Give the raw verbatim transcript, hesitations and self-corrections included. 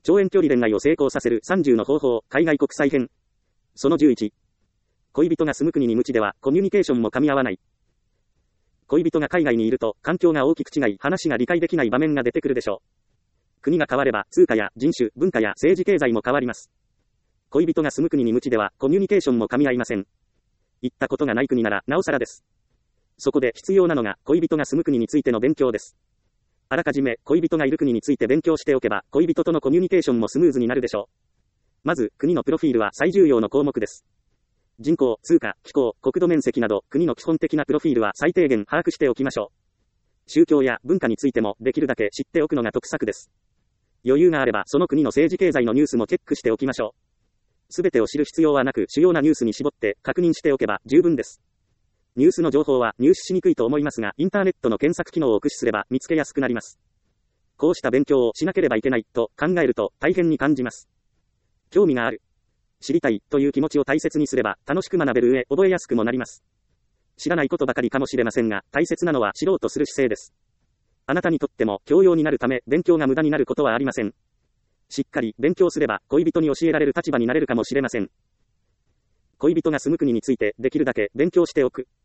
超遠距離恋愛を成功させるさんじゅうの方法、海外国際編。そのじゅういち。恋人が住む国に無知では、コミュニケーションも噛み合わない。恋人が海外にいると、環境が大きく違い、話が理解できない場面が出てくるでしょう。国が変われば、通貨や人種、文化や政治経済も変わります。恋人が住む国に無知では、コミュニケーションも噛み合いません。行ったことがない国なら、なおさらです。そこで必要なのが、恋人が住む国についての勉強です。あらかじめ、恋人がいる国について勉強しておけば、恋人とのコミュニケーションもスムーズになるでしょう。まず、国のプロフィールは最重要の項目です。人口、通貨、気候、国土面積など、国の基本的なプロフィールは最低限把握しておきましょう。宗教や文化についても、できるだけ知っておくのが得策です。余裕があれば、その国の政治経済のニュースもチェックしておきましょう。すべてを知る必要はなく、主要なニュースに絞って確認しておけば十分です。ニュースの情報は入手しにくいと思いますが、インターネットの検索機能を駆使すれば見つけやすくなります。こうした勉強をしなければいけないと考えると大変に感じます。興味がある、知りたいという気持ちを大切にすれば楽しく学べる上、覚えやすくもなります。知らないことばかりかもしれませんが、大切なのは知ろうとする姿勢です。あなたにとっても教養になるため、勉強が無駄になることはありません。しっかり勉強すれば恋人に教えられる立場になれるかもしれません。恋人が住む国についてできるだけ勉強しておく。